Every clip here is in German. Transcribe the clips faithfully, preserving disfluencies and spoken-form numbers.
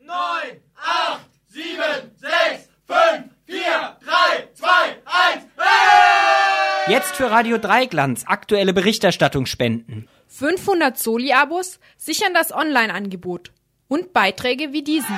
neun, acht, sieben, sechs, fünf, vier, drei, zwei, eins, hey! Jetzt für Radio Dreiglanz aktuelle Berichterstattung spenden. fünfhundert Soli-Abos sichern das Online-Angebot und Beiträge wie diesen.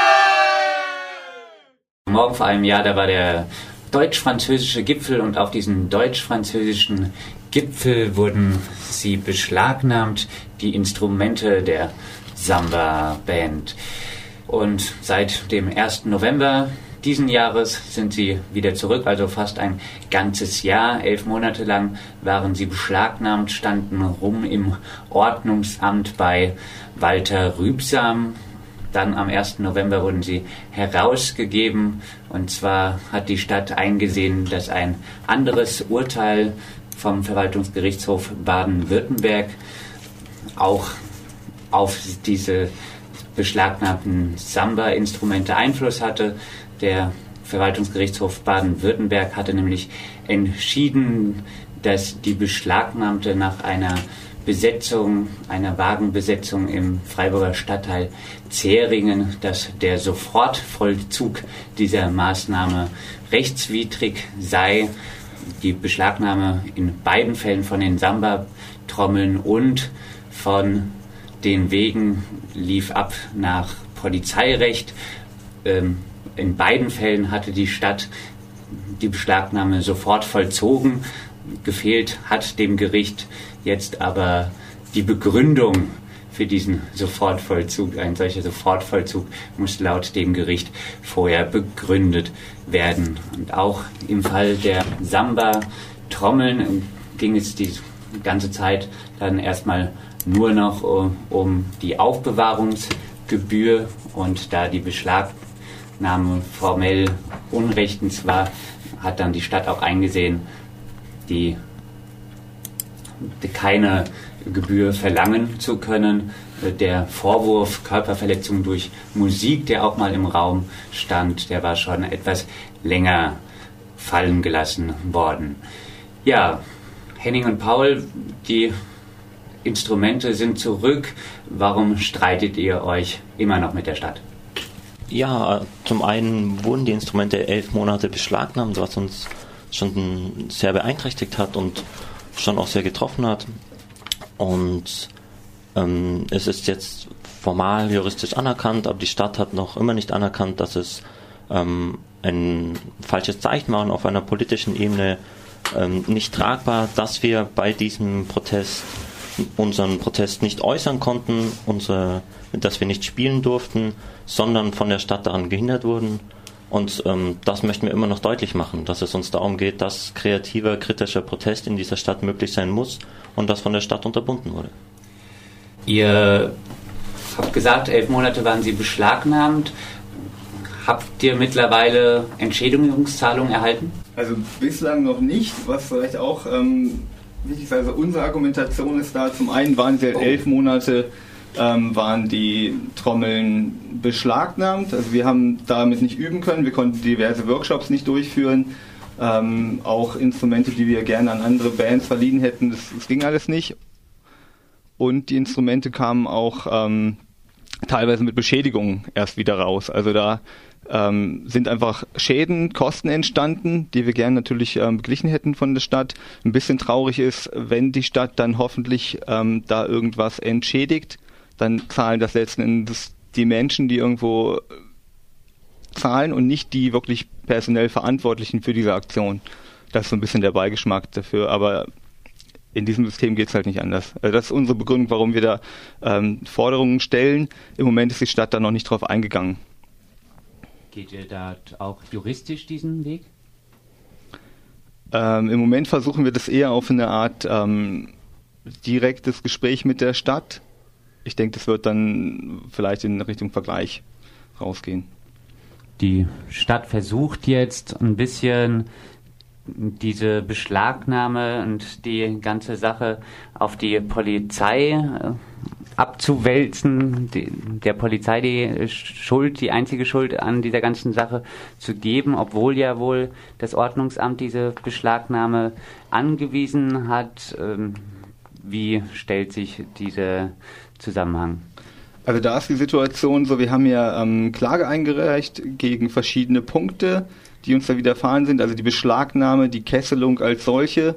Morgen vor einem Jahr, da war der deutsch-französische Gipfel und auf diesen deutsch-französischen Gipfel wurden sie beschlagnahmt, die Instrumente der Samba-Band. Und seit dem ersten November diesen Jahres sind sie wieder zurück, also fast ein ganzes Jahr, elf Monate lang waren sie beschlagnahmt, standen rum im Ordnungsamt bei Walter Rübsam. Dann am ersten November wurden sie herausgegeben, und zwar hat die Stadt eingesehen, dass ein anderes Urteil vom Verwaltungsgerichtshof Baden-Württemberg auch auf diese beschlagnahmten Samba-Instrumente Einfluss hatte. Der Verwaltungsgerichtshof Baden-Württemberg hatte nämlich entschieden, dass die Beschlagnahmte nach einer Besetzung, einer Wagenbesetzung im Freiburger Stadtteil Zähringen, dass der Sofortvollzug dieser Maßnahme rechtswidrig sei. Die Beschlagnahme in beiden Fällen von den Samba-Trommeln und von den Wegen lief ab nach Polizeirecht. Ähm, in beiden Fällen hatte die Stadt die Beschlagnahme sofort vollzogen. Gefehlt hat dem Gericht jetzt aber die Begründung für diesen Sofortvollzug. Ein solcher Sofortvollzug muss laut dem Gericht vorher begründet werden. Und auch im Fall der Samba-Trommeln ging es die ganze Zeit dann erstmal nur noch um, um die Aufbewahrungsgebühr, und da die Beschlagnahme formell unrechtens war, hat dann die Stadt auch eingesehen, die, die keine Gebühr verlangen zu können. Der Vorwurf Körperverletzung durch Musik, der auch mal im Raum stand, der war schon etwas länger fallen gelassen worden. Ja, Henning und Paul, die Instrumente sind zurück. Warum streitet ihr euch immer noch mit der Stadt? Ja, zum einen wurden die Instrumente elf Monate beschlagnahmt, was uns schon sehr beeinträchtigt hat und schon auch sehr getroffen hat. Und ähm, es ist jetzt formal juristisch anerkannt, aber die Stadt hat noch immer nicht anerkannt, dass es ähm, ein falsches Zeichen war und auf einer politischen Ebene ähm, nicht tragbar, dass wir bei diesem Protest unseren Protest nicht äußern konnten, unsere, dass wir nicht spielen durften, sondern von der Stadt daran gehindert wurden. Und ähm, das möchten wir immer noch deutlich machen, dass es uns darum geht, dass kreativer, kritischer Protest in dieser Stadt möglich sein muss und das von der Stadt unterbunden wurde. Ihr habt gesagt, elf Monate waren Sie beschlagnahmt. Habt ihr mittlerweile Entschädigungszahlungen erhalten? Also bislang noch nicht, was vielleicht auch ähm, wichtig ist. Also unsere Argumentation ist da, zum einen waren sie halt elf Monate Ähm, waren die Trommeln beschlagnahmt. Also wir haben damit nicht üben können, wir konnten diverse Workshops nicht durchführen, ähm, auch Instrumente, die wir gerne an andere Bands verliehen hätten, das, das ging alles nicht. Und die Instrumente kamen auch ähm, teilweise mit Beschädigungen erst wieder raus. Also da ähm, sind einfach Schäden, Kosten entstanden, die wir gerne natürlich ähm, beglichen hätten von der Stadt. Ein bisschen traurig ist, wenn die Stadt dann hoffentlich ähm, da irgendwas entschädigt, dann zahlen das letzten Endes die Menschen, die irgendwo zahlen und nicht die wirklich personell Verantwortlichen für diese Aktion. Das ist so ein bisschen der Beigeschmack dafür, aber in diesem System geht es halt nicht anders. Also das ist unsere Begründung, warum wir da ähm, Forderungen stellen. Im Moment ist die Stadt da noch nicht drauf eingegangen. Geht ihr da auch juristisch diesen Weg? Ähm, Im Moment versuchen wir das eher auf eine Art ähm, direktes Gespräch mit der Stadt. Ich denke, das wird dann vielleicht in Richtung Vergleich rausgehen. Die Stadt versucht jetzt ein bisschen diese Beschlagnahme und die ganze Sache auf die Polizei abzuwälzen, die, der Polizei die Schuld, die einzige Schuld an dieser ganzen Sache zu geben, obwohl ja wohl das Ordnungsamt diese Beschlagnahme angewiesen hat. Wie stellt sich dieser Zusammenhang? Also da ist die Situation so, wir haben ja ähm, Klage eingereicht gegen verschiedene Punkte, die uns da widerfahren sind. Also die Beschlagnahme, die Kesselung als solche,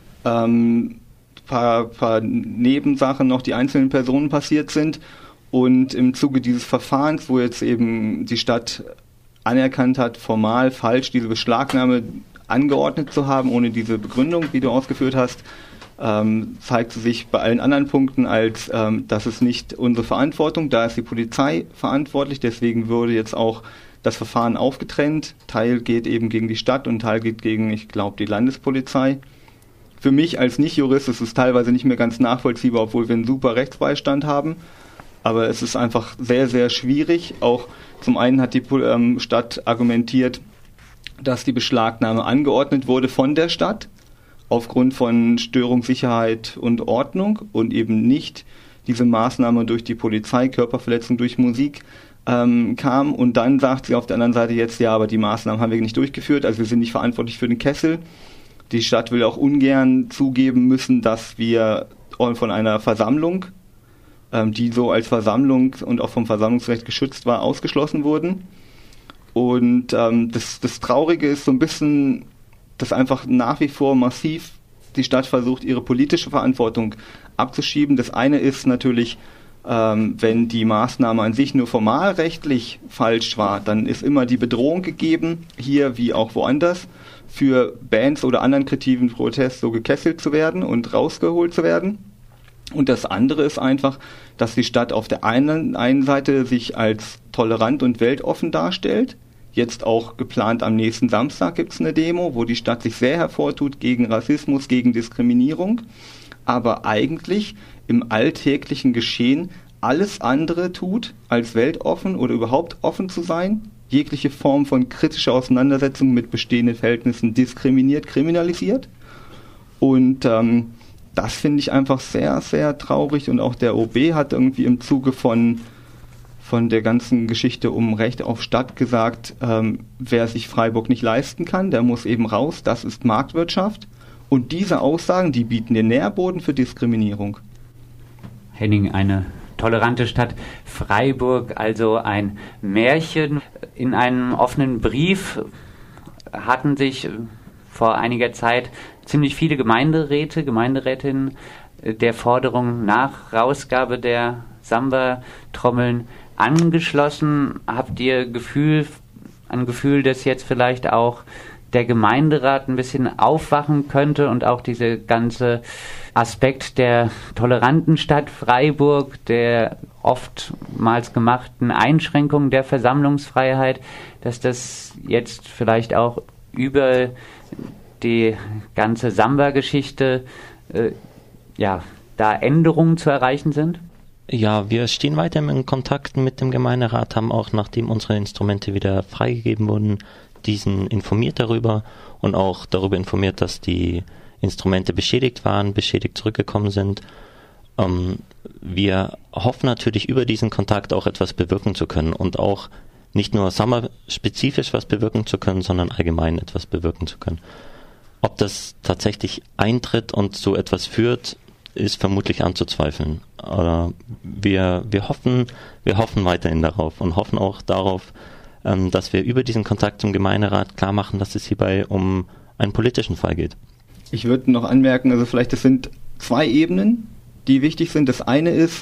ähm, paar, paar Nebensachen noch, die einzelnen Personen passiert sind. Und im Zuge dieses Verfahrens, wo jetzt eben die Stadt anerkannt hat, formal falsch diese Beschlagnahme angeordnet zu haben, ohne diese Begründung, wie du ausgeführt hast, ähm, zeigt sie sich bei allen anderen Punkten als, ähm, das ist nicht unsere Verantwortung, da ist die Polizei verantwortlich, deswegen würde jetzt auch das Verfahren aufgetrennt. Teil geht eben gegen die Stadt und Teil geht gegen, ich glaube, die Landespolizei. Für mich als Nicht-Jurist ist es teilweise nicht mehr ganz nachvollziehbar, obwohl wir einen super Rechtsbeistand haben. Aber es ist einfach sehr, sehr schwierig. Auch zum einen hat die ähm, Stadt argumentiert, dass die Beschlagnahme angeordnet wurde von der Stadt aufgrund von Störung, Sicherheit und Ordnung und eben nicht diese Maßnahme durch die Polizei, Körperverletzung durch Musik ähm, kam. Und dann sagt sie auf der anderen Seite jetzt, ja, aber die Maßnahmen haben wir nicht durchgeführt, also wir sind nicht verantwortlich für den Kessel. Die Stadt will auch ungern zugeben müssen, dass wir von einer Versammlung, ähm, die so als Versammlung und auch vom Versammlungsrecht geschützt war, ausgeschlossen wurden. Und ähm, das, das Traurige ist so ein bisschen, dass einfach nach wie vor massiv die Stadt versucht, ihre politische Verantwortung abzuschieben. Das eine ist natürlich, ähm, wenn die Maßnahme an sich nur formalrechtlich falsch war, dann ist immer die Bedrohung gegeben, hier wie auch woanders, für Bands oder anderen kreativen Protest so gekesselt zu werden und rausgeholt zu werden. Und das andere ist einfach, dass die Stadt auf der einen, einen Seite sich als tolerant und weltoffen darstellt. Jetzt auch geplant am nächsten Samstag gibt es eine Demo, wo die Stadt sich sehr hervortut gegen Rassismus, gegen Diskriminierung, aber eigentlich im alltäglichen Geschehen alles andere tut, als weltoffen oder überhaupt offen zu sein, jegliche Form von kritischer Auseinandersetzung mit bestehenden Verhältnissen diskriminiert, kriminalisiert. Und ähm, das finde ich einfach sehr, sehr traurig. Und auch der O B hat irgendwie im Zuge von, von der ganzen Geschichte um Recht auf Stadt gesagt, ähm, wer sich Freiburg nicht leisten kann, der muss eben raus, das ist Marktwirtschaft. Und diese Aussagen, die bieten den Nährboden für Diskriminierung. Henning, eine tolerante Stadt Freiburg, also ein Märchen. In einem offenen Brief hatten sich vor einiger Zeit ziemlich viele Gemeinderäte, Gemeinderätinnen der Forderung nach Rausgabe der Samba-Trommeln angeschlossen. Habt ihr Gefühl, ein Gefühl, dass jetzt vielleicht auch der Gemeinderat ein bisschen aufwachen könnte und auch diese ganze Aspekt der toleranten Stadt Freiburg, der oftmals gemachten Einschränkungen der Versammlungsfreiheit, dass das jetzt vielleicht auch über die ganze Samba-Geschichte äh, ja, da Änderungen zu erreichen sind? Ja, wir stehen weiter in Kontakt mit dem Gemeinderat, haben auch, nachdem unsere Instrumente wieder freigegeben wurden, diesen informiert darüber und auch darüber informiert, dass die Instrumente beschädigt waren, beschädigt zurückgekommen sind. Ähm, wir hoffen natürlich, über diesen Kontakt auch etwas bewirken zu können und auch nicht nur Samba-spezifisch was bewirken zu können, sondern allgemein etwas bewirken zu können. Ob das tatsächlich eintritt und so etwas führt, ist vermutlich anzuzweifeln. Aber wir, wir hoffen, wir hoffen weiterhin darauf und hoffen auch darauf, ähm, dass wir über diesen Kontakt zum Gemeinderat klar machen, dass es hierbei um einen politischen Fall geht. Ich würde noch anmerken, also vielleicht das sind zwei Ebenen, die wichtig sind. Das eine ist,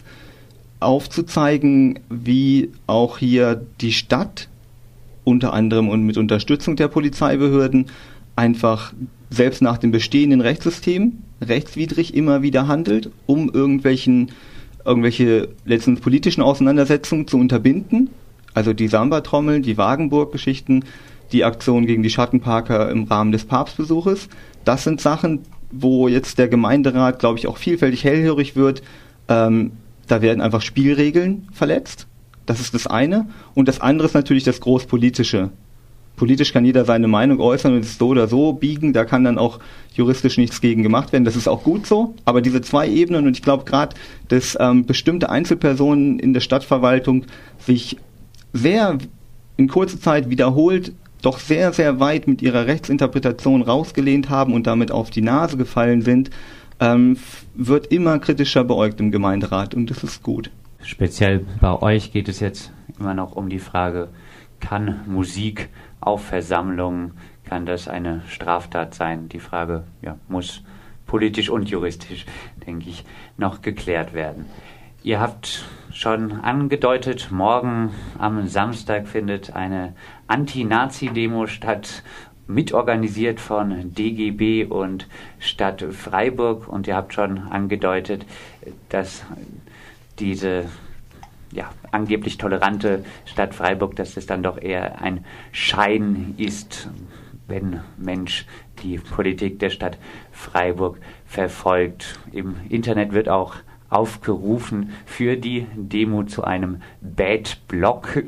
aufzuzeigen, wie auch hier die Stadt unter anderem und mit Unterstützung der Polizeibehörden einfach selbst nach dem bestehenden Rechtssystem rechtswidrig immer wieder handelt, um irgendwelchen irgendwelche letztens politischen Auseinandersetzungen zu unterbinden. Also die Samba-Trommeln, die Wagenburg-Geschichten, die Aktion gegen die Schattenparker im Rahmen des Papstbesuches. Das sind Sachen, wo jetzt der Gemeinderat, glaube ich, auch vielfältig hellhörig wird. Ähm, da werden einfach Spielregeln verletzt. Das ist das eine. Und das andere ist natürlich das Großpolitische. Politisch kann jeder seine Meinung äußern und es so oder so biegen. Da kann dann auch juristisch nichts gegen gemacht werden. Das ist auch gut so. Aber diese zwei Ebenen, und ich glaube gerade, dass ähm, bestimmte Einzelpersonen in der Stadtverwaltung sich sehr in kurzer Zeit wiederholt doch sehr, sehr weit mit ihrer Rechtsinterpretation rausgelehnt haben und damit auf die Nase gefallen sind, ähm, wird immer kritischer beäugt im Gemeinderat und das ist gut. speziell bei euch geht es jetzt immer noch um die Frage, kann Musik auf Versammlungen, kann das eine Straftat sein? Die Frage ja, muss politisch und juristisch, denke ich, noch geklärt werden. Ihr habt schon angedeutet, morgen am Samstag findet eine Anti-Nazi-Demo statt, mitorganisiert von D G B und Stadt Freiburg. Und ihr habt schon angedeutet, dass diese ja, angeblich tolerante Stadt Freiburg, dass es dann doch eher ein Schein ist, wenn Mensch die Politik der Stadt Freiburg verfolgt. Im Internet wird auch aufgerufen für die Demo zu einem Bad Block,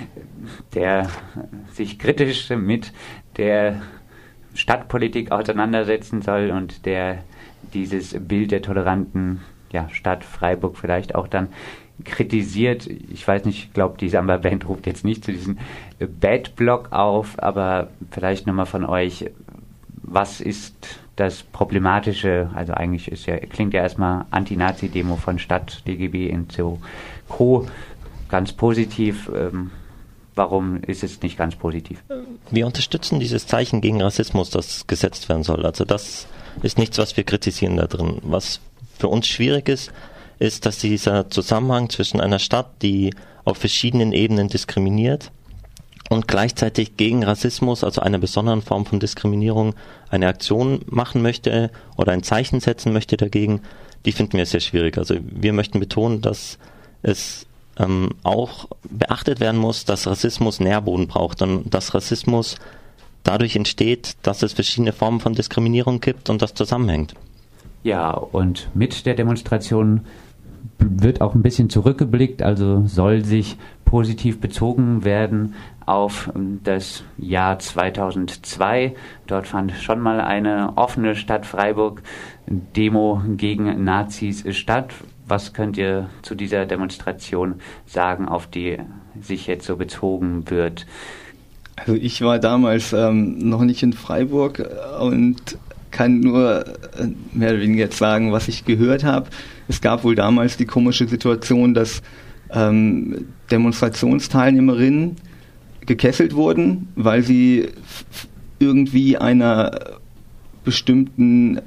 der sich kritisch mit der Stadtpolitik auseinandersetzen soll und der dieses Bild der toleranten ja, Stadt Freiburg vielleicht auch dann kritisiert. Ich weiß nicht, ich glaube, die Samba-Band ruft jetzt nicht zu diesem Bad Block auf, aber vielleicht nochmal von euch, was ist das Problematische? Also eigentlich ist ja, klingt ja erstmal Anti-Nazi-Demo von Stadt, D G B in Co. ganz positiv. Ähm, warum ist es nicht ganz positiv? Wir unterstützen dieses Zeichen gegen Rassismus, das gesetzt werden soll. Also das ist nichts, was wir kritisieren da drin. Was für uns schwierig ist, ist, dass dieser Zusammenhang zwischen einer Stadt, die auf verschiedenen Ebenen diskriminiert und gleichzeitig gegen Rassismus, also einer besonderen Form von Diskriminierung, eine Aktion machen möchte oder ein Zeichen setzen möchte dagegen, die finden wir sehr schwierig. Also wir möchten betonen, dass es ähm, auch beachtet werden muss, dass Rassismus Nährboden braucht und dass Rassismus dadurch entsteht, dass es verschiedene Formen von Diskriminierung gibt und das zusammenhängt. Ja, und mit der Demonstration wird auch ein bisschen zurückgeblickt, also soll sich positiv bezogen werden auf das Jahr zweitausendzwei. Dort fand schon mal eine offene Stadt Freiburg Demo gegen Nazis statt. Was könnt ihr zu dieser Demonstration sagen, auf die sich jetzt so bezogen wird? Also ich war damals ähm, noch nicht in Freiburg und kann nur äh, mehr oder weniger jetzt sagen, was ich gehört habe. Es gab wohl damals die komische Situation, dass ähm, Demonstrationsteilnehmerinnen gekesselt wurden, weil sie f- irgendwie einer bestimmten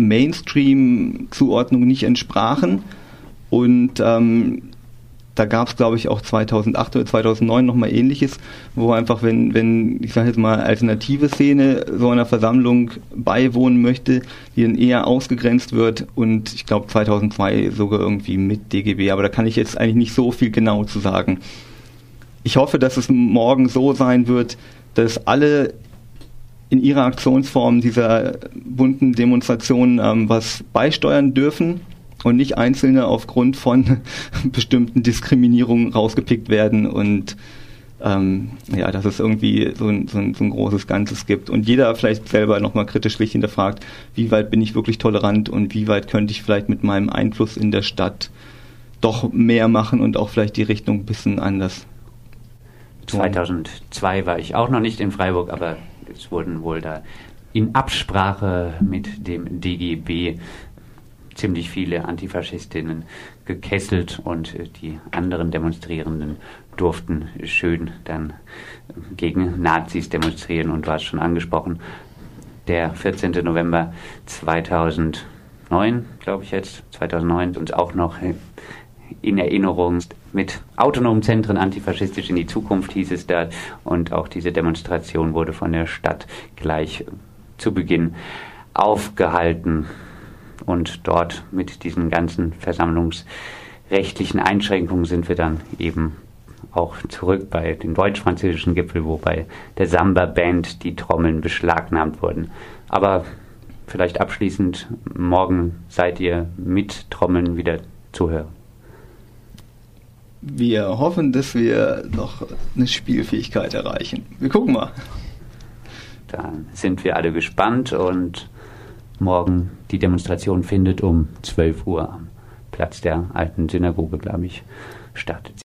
Mainstream-Zuordnung nicht entsprachen. Und ähm, da gab es, glaube ich, auch zweitausendacht oder zweitausendneun nochmal Ähnliches, wo einfach, wenn, wenn ich sage jetzt mal, alternative Szene so einer Versammlung beiwohnen möchte, die dann eher ausgegrenzt wird und ich glaube zweitausendzwei sogar irgendwie mit D G B, aber da kann ich jetzt eigentlich nicht so viel genau zu sagen. Ich hoffe, dass es morgen so sein wird, dass alle in ihrer Aktionsform dieser bunten Demonstrationen ähm, was beisteuern dürfen und nicht Einzelne aufgrund von bestimmten Diskriminierungen rausgepickt werden und ähm, ja, dass es irgendwie so ein, so, ein, so ein großes Ganzes gibt und jeder vielleicht selber nochmal kritisch sich hinterfragt, wie weit bin ich wirklich tolerant und wie weit könnte ich vielleicht mit meinem Einfluss in der Stadt doch mehr machen und auch vielleicht die Richtung ein bisschen anders tun. zweitausendzwei war ich auch noch nicht in Freiburg, aber es wurden wohl da in Absprache mit dem D G B ziemlich viele Antifaschistinnen gekesselt und die anderen Demonstrierenden durften schön dann gegen Nazis demonstrieren und du hast schon angesprochen, der vierzehnten November zweitausendneun, glaube ich jetzt, zweitausendneun, uns auch noch in Erinnerung mit autonomen Zentren antifaschistisch in die Zukunft hieß es da und auch diese Demonstration wurde von der Stadt gleich zu Beginn aufgehalten. Und dort mit diesen ganzen versammlungsrechtlichen Einschränkungen sind wir dann eben auch zurück bei den deutsch-französischen Gipfel, wo bei der Samba-Band die Trommeln beschlagnahmt wurden. Aber vielleicht abschließend, morgen seid ihr mit Trommeln wieder zu hören. Wir hoffen, dass wir noch eine Spielfähigkeit erreichen. Wir gucken mal. Dann sind wir alle gespannt und morgen die Demonstration findet um zwölf Uhr am Platz der alten Synagoge, glaube ich, statt.